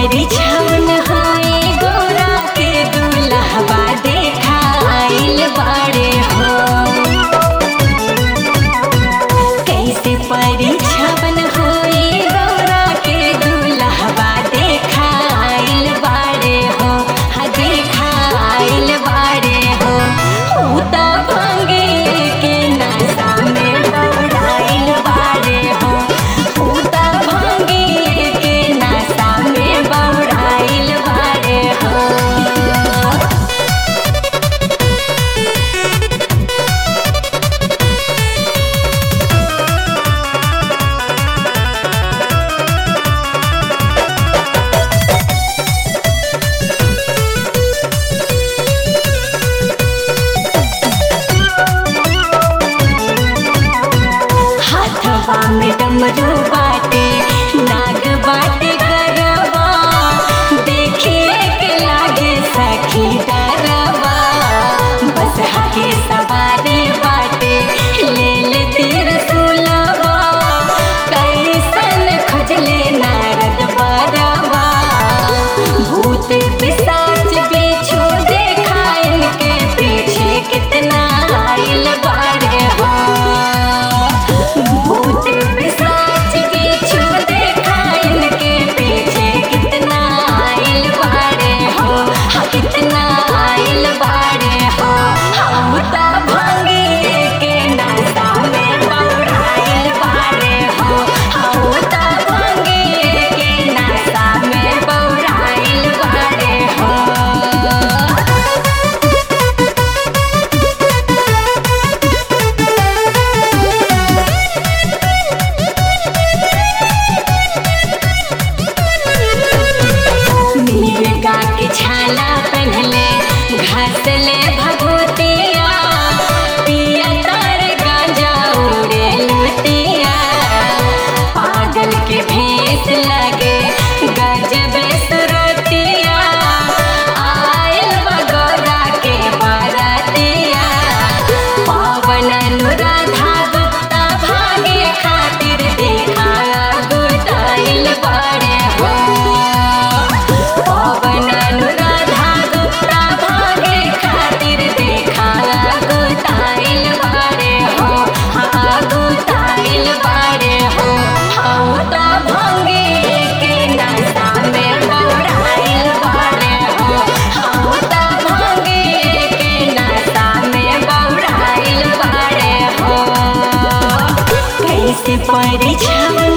परिछन होए गोरा के दुल्हवा देखा आइल बाड़े हो। कैसे परिछन होए गोरा के दुल्हवा देखा आइल बाड़े हो। हाँ देखा आइल बाड़े हो। उता भांगे के नशा में बौराइल बाड़े हो। उता भांगे के नशा में बौराइल बाड़े हो। हाथवा में डमरू बाटे नाग बाटे गरबा देखिए के लागे सखी डरबा। बस हके सवारी बाटे ले ले त्रिशूलवा कैसन खोजले नारद बरवा। भूत पिशाच बिच्छू देखा इनके पीछे कितना आइल बाड़े हो। भूत पिशाच बिच्छू देखा इनके पीछे कितना आइल बाड़े हो। हाँ कितना आइल बाड़े हो। हम ता भांगे के नशा में बौराइल बाड़े हो। हम ता भांगे के नशा में बौराइल बाड़े हो। मिर्गा के छाला पहनले घासले भभूतिया पिया तार गांजा उड़े लुटिया। पागल के भेस लगे गजबे सुरतिया आयल बगौरा के बरतिया। पावन अनुराधा गुप्ता भागे खातिर देखा गुताइल बाड़े हो। पावन अनुराधा गुप्ता भागे खातिर देखा गुताइल बाड़े हो। हाँ गुताइल बाड़े हो। हम ता भांगे के नशा में बौराइल बाड़े हो। हम ता भांगे के नशा में बौराइल बाड़े हो। कैसे परिछन